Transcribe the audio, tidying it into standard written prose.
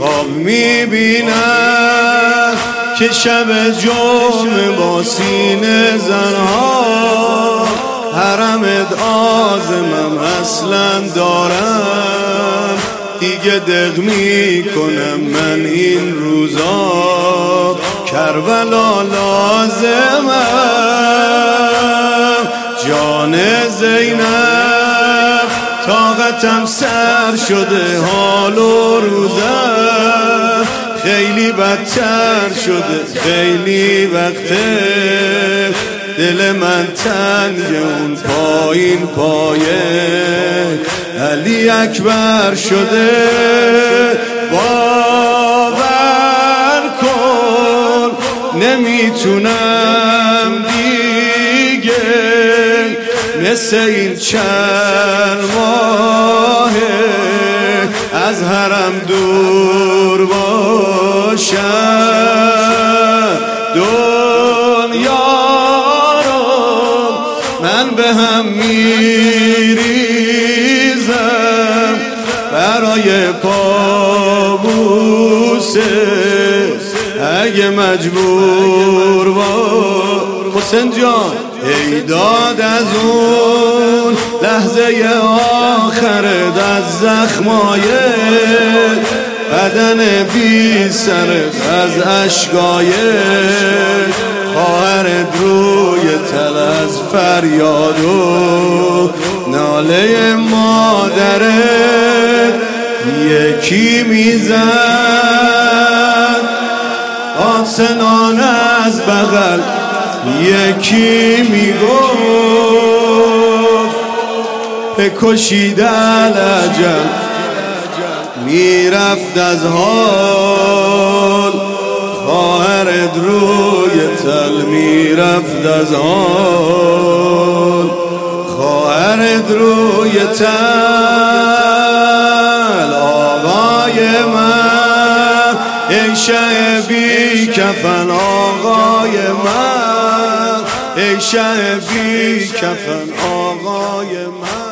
خواب میبینم که شب جمعه با سینه زنها حرمت آزمم اصلا دارم، دیگه دق میکنم من این روزا کربلا لازمم. جان زینب طاقتم سر شده، حال و روزم خیلی بدتر شده، خیلی وقته دل من تنگ اون پایین پایه علی اکبر شده. باور کن نمیتونم دیگه مثل این چند ماهه از حرم دور باشم. دنیا رو من به هم میریزم برای پابوسه، اگه مجبور حسین جان ای داد از اون لحظه آخرت از زخمای بدن بی سرت از اشکای خواهرت روی تل از فریاد و ناله مادرت یکی میزد آسنان از بغل، یکی میگفت بکشید الاجل. میرفت از حال خواهرت روی تل، میرفت از حال خواهرت روی تل. آقای من ای شه بی کفن، آقای من ای شه بی کفن، آقای من.